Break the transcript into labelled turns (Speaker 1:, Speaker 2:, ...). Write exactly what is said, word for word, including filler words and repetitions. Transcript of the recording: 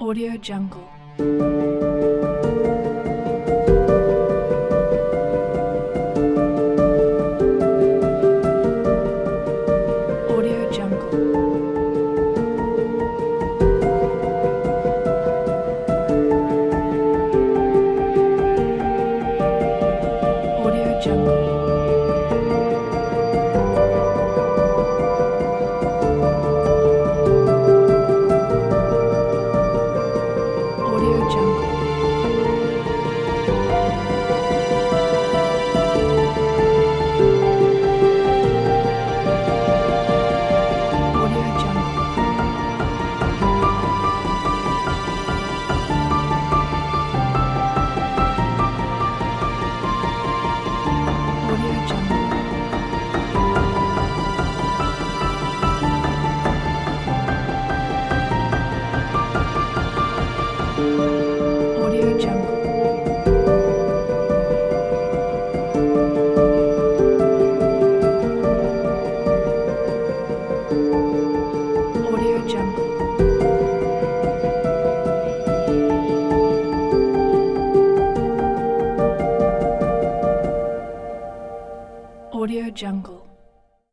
Speaker 1: Audio Jungle. Audio Jungle. Audio Jungle. Audio Jungle. Audio Jungle. Audio Jungle. Audio Jungle. Audio Jungle. Audio Jungle.